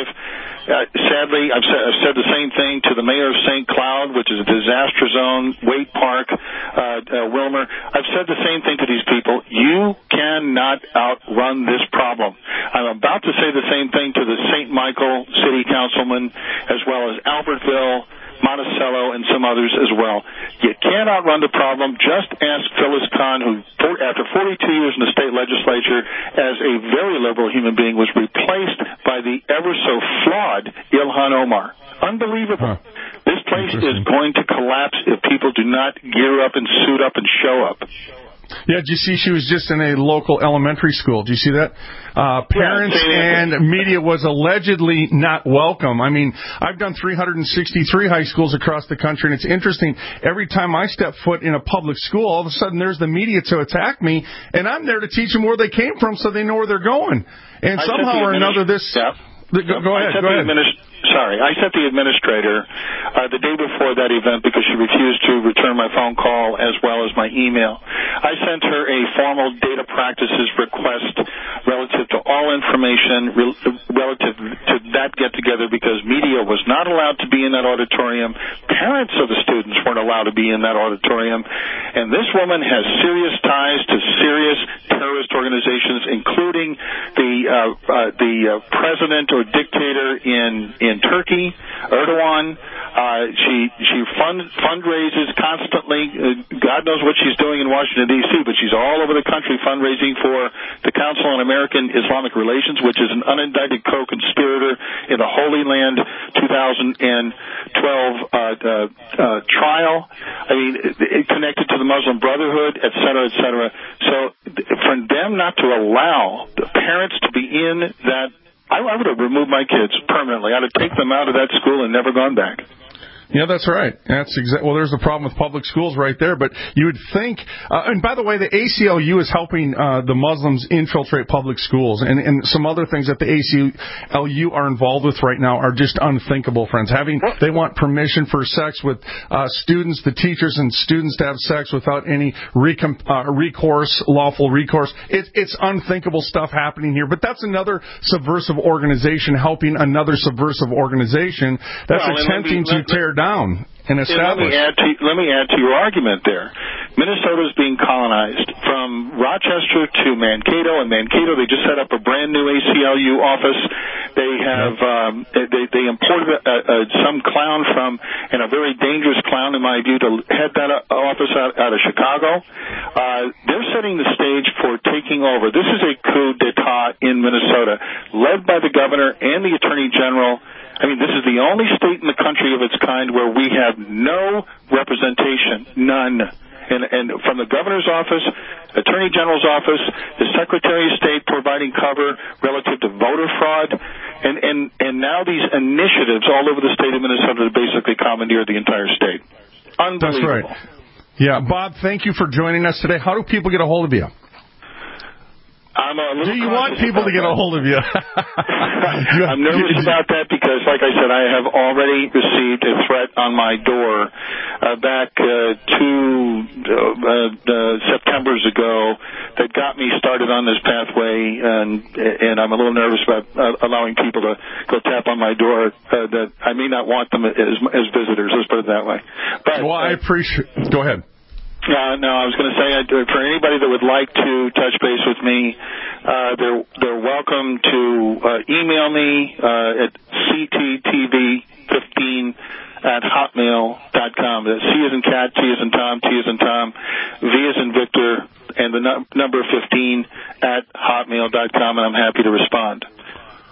Sadly, I've said the same thing to the mayor of St. Cloud, which is a disaster zone, Waite Park, Wilmer. I've said the same thing to these people. You cannot outrun this problem. I'm about to say the same thing to the St. Michael city councilman, as well as Albertville, Monticello, and some others as well. You can't outrun the problem. Just ask Phyllis Kahn, who, after 42 years in the state legislature, as a very liberal human being, was replaced by the ever-so-flawed Ilhan Omar. Unbelievable. This place is going to collapse if people do not gear up and suit up and show up. Yeah, did you see she was just in a local elementary school? Did you see that? Parents and media was allegedly not welcome. I mean, I've done 363 high schools across the country, and it's interesting. Every time I step foot in a public school, all of a sudden there's the media to attack me, and I'm there to teach them where they came from so they know where they're going. And somehow or another this... Go ahead. I sent the administrator the day before that event because she refused to return my phone call as well as my email. I sent her a formal data practices request relative to all information relative to that get-together because media was not allowed to be in that auditorium. Parents of the students weren't allowed to be in that auditorium. And this woman has serious ties to serious terrorist organizations, including the president or dictator in Turkey, Erdogan. She fundraises constantly. God knows what she's doing in Washington, D.C., but she's all over the country fundraising for the Council on American Islamic Relations, which is an unindicted co-conspirator in the Holy Land 2012 trial. I mean, connected to the Muslim Brotherhood, et cetera, et cetera. So for them not to allow the parents to be in that, I would have removed my kids permanently. I'd have taken them out of that school and never gone back. Yeah, that's right. Well, there's a problem with public schools right there. But you would think, and by the way, the ACLU is helping the Muslims infiltrate public schools, and some other things that the ACLU are involved with right now are just unthinkable, friends. They want permission for sex with students, the teachers and students to have sex without any lawful recourse. It's unthinkable stuff happening here. But that's another subversive organization helping another subversive organization that's attempting to tear down and establish. Let me add to your argument there. Minnesota is being colonized from Rochester to Mankato, and Mankato they just set up a brand new ACLU office. They have they imported some clown from, and a very dangerous clown in my view, to head that office out of Chicago. They're setting the stage for taking over. This is a coup d'etat in Minnesota, led by the governor and the attorney general. I mean, this is the only state in the country of its kind where we have no representation, none. And from the governor's office, attorney general's office, the secretary of state providing cover relative to voter fraud, and now these initiatives all over the state of Minnesota to basically commandeer the entire state. Unbelievable. That's right. Yeah, Bob, thank you for joining us today. How do people get a hold of you? Do you want people to get a hold of you? I'm nervous about that because, like I said, I have already received a threat on my door back 2 Septembers ago that got me started on this pathway, and I'm a little nervous about allowing people to go tap on my door that I may not want them as visitors. Let's put it that way. But, I appreciate. Go ahead. No, I was going to say, for anybody that would like to touch base with me, they're welcome to email me at cttv15@hotmail.com. That's C as in cat, T as in Tom, T as in Tom, V as in Victor, and the number 15 at hotmail.com, and I'm happy to respond.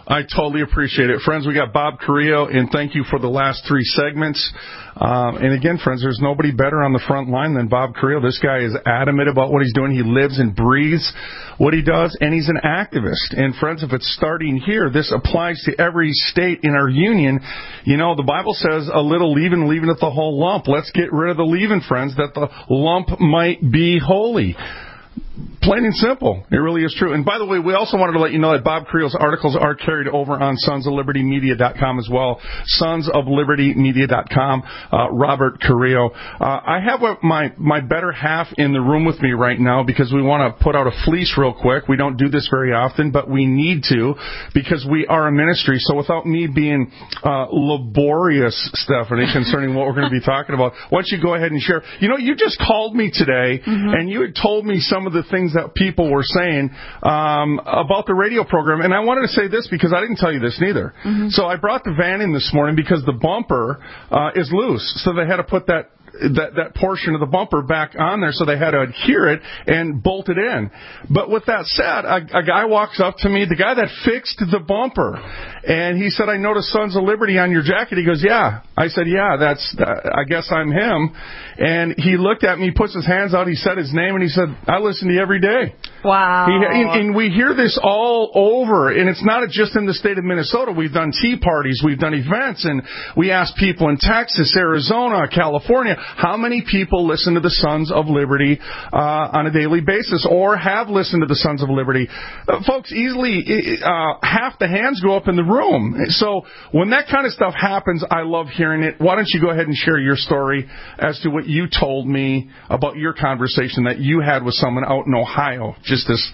I totally appreciate it. Friends, we got Bob Carrillo, and thank you for the last 3 segments. And again, friends, there's nobody better on the front line than Bob Carrillo. This guy is adamant about what he's doing. He lives and breathes what he does, and he's an activist. And friends, if it's starting here, this applies to every state in our union. You know, the Bible says a little leaven leaveneth the whole lump. Let's get rid of the leaven, friends, that the lump might be holy. Plain and simple. It really is true. And by the way, we also wanted to let you know that Bob Carrillo's articles are carried over on sonsoflibertymedia.com as well. Sonsoflibertymedia.com. Robert Carrillo. I have my better half in the room with me right now because we want to put out a fleece real quick. We don't do this very often, but we need to because we are a ministry. So without me being laborious, Stephanie, concerning what we're going to be talking about, why don't you go ahead and share? You know, you just called me today, and you had told me some of the things that people were saying about the radio program, and I wanted to say this because I didn't tell you this neither. So I brought the van in this morning because the bumper is loose, so they had to put that portion of the bumper back on there, so they had to adhere it and bolt it in. But with that said, a guy walks up to me, the guy that fixed the bumper, and he said, I noticed Sons of Liberty on your jacket. He goes, yeah. I said, yeah, I guess I'm him. And he looked at me, puts his hands out, he said his name, and he said, I listen to you every day. Wow. And we hear this all over, and it's not just in the state of Minnesota. We've done tea parties, we've done events, and we ask people in Texas, Arizona, California, how many people listen to the Sons of Liberty on a daily basis or have listened to the Sons of Liberty? Folks, easily half the hands go up in the room. So when that kind of stuff happens, I love hearing it. Why don't you go ahead and share your story as to what you told me about your conversation that you had with someone out in Ohio just this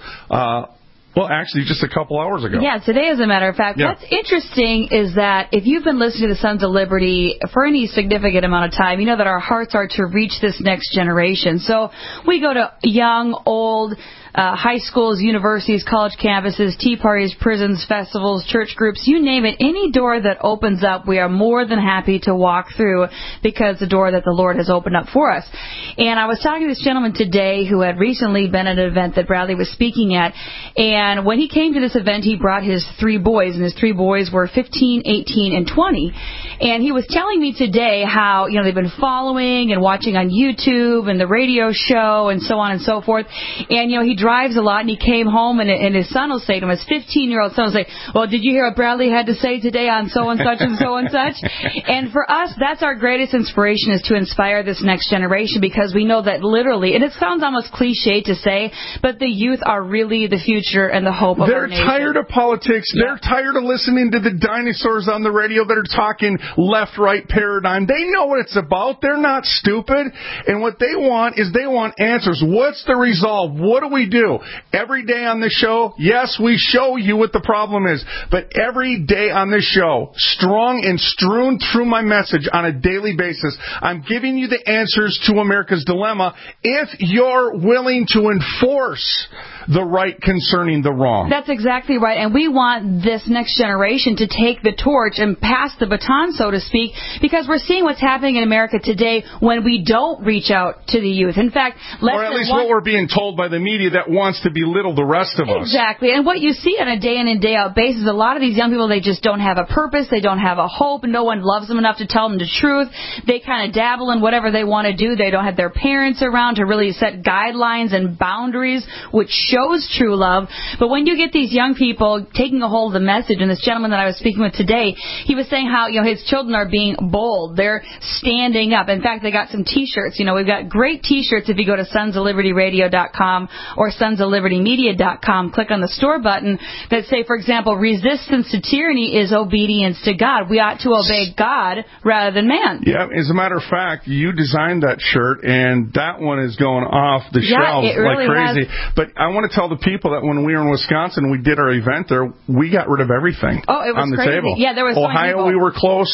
just a couple hours ago. Yeah, today, as a matter of fact. What's interesting is that if you've been listening to the Sons of Liberty for any significant amount of time, you know that our hearts are to reach this next generation. So we go to young, old, high schools, universities, college campuses, tea parties, prisons, festivals, church groups, you name it. Any door that opens up, we are more than happy to walk through because the door that the Lord has opened up for us. And I was talking to this gentleman today who had recently been at an event that Bradley was speaking at, and when he came to this event, he brought his 3 boys, and his 3 boys were 15, 18, and 20. And he was telling me today how, you know, they've been following and watching on YouTube and the radio show and so on and so forth. And, you know, he drives a lot, and he came home, and his son will say to him, his 15-year-old son will say, well, did you hear what Bradley had to say today on so-and-such and so-and-such? And for us, that's our greatest inspiration, is to inspire this next generation, because we know that literally, and it sounds almost cliche to say, but the youth are really the future and the hope of our nation. They're tired of politics. Yeah. They're tired of listening to the dinosaurs on the radio that are talking left-right paradigm. They know what it's about. They're not stupid. And what they want is they want answers. What's the resolve? What do we do? Every day on this show, yes, we show you what the problem is. But every day on this show, strong and strewn through my message on a daily basis, I'm giving you the answers to America's dilemma if you're willing to enforce the right concerning the wrong. That's exactly right. And we want this next generation to take the torch and pass the baton, so to speak, because we're seeing what's happening in America today when we don't reach out to the youth. In fact, or at least what we're being told by the media that wants to belittle the rest of us. Exactly. And what you see on a day in and day out basis, a lot of these young people, they just don't have a purpose. They don't have a hope. No one loves them enough to tell them the truth. They kind of dabble in whatever they want to do. They don't have their parents around to really set guidelines and boundaries, which shows true love. But when you get these young people taking a hold of the message, and this gentleman that I was speaking with today, he was saying how, you know, his children are being bold. They're standing up. In fact, they got some T-shirts. You know, we've got great T-shirts if you go to sonsoflibertyradio.com or sonsoflibertymedia.com. Click on the store button that say, for example, resistance to tyranny is obedience to God. We ought to obey God rather than man. Yeah, as a matter of fact, you designed that shirt, and that one is going off the shelves really like crazy. Has. But I want to tell the people that when we were in Wisconsin, we did our event there, we got rid of everything on the crazy. table. Yeah, there was Ohio, we were close.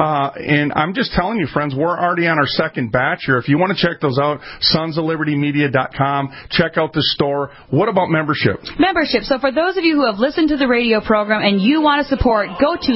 And I'm just telling you, friends, we're already on our second batch here. If you want to check those out, sonsoflibertymedia.com. Check out the store. What about membership? Membership. So for those of you who have listened to the radio program and you want to support, go to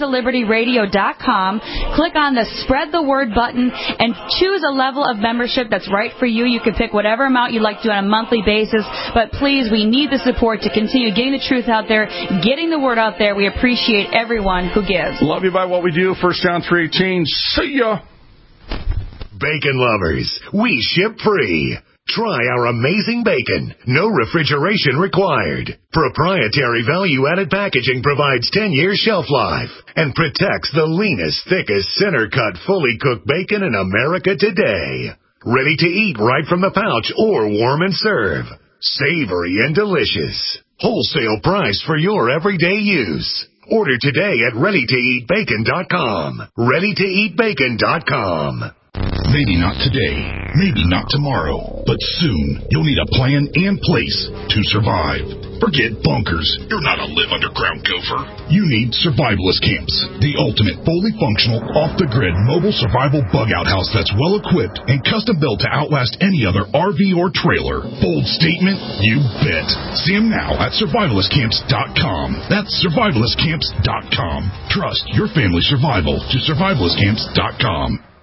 sonsoflibertyradio.com. Click on the Spread the Word button and choose a level of membership that's right for you. You can pick whatever amount you'd like to do on a monthly basis. But please, we need the support to continue getting the truth out there, getting the word out there. We appreciate everyone who gives. Love you by what we do. 1 John 3:18. See ya. Bacon lovers, we ship free. Try our amazing bacon. No refrigeration required. Proprietary value-added packaging provides 10-year shelf life and protects the leanest, thickest, center-cut, fully cooked bacon in America today. Ready to eat right from the pouch or warm and serve. Savory and delicious. Wholesale price for your everyday use. Order today at ReadyToEatBacon.com. ReadyToEatBacon.com. Maybe not today, maybe not tomorrow, but soon you'll need a plan and place to survive. Forget bunkers. You're not a live underground gopher. You need survivalist camps, the ultimate fully functional, off-the-grid mobile survival bug-out house that's well-equipped and custom-built to outlast any other RV or trailer. Bold statement? You bet. See them now at survivalistcamps.com. That's survivalistcamps.com. Trust your family's survival to survivalistcamps.com.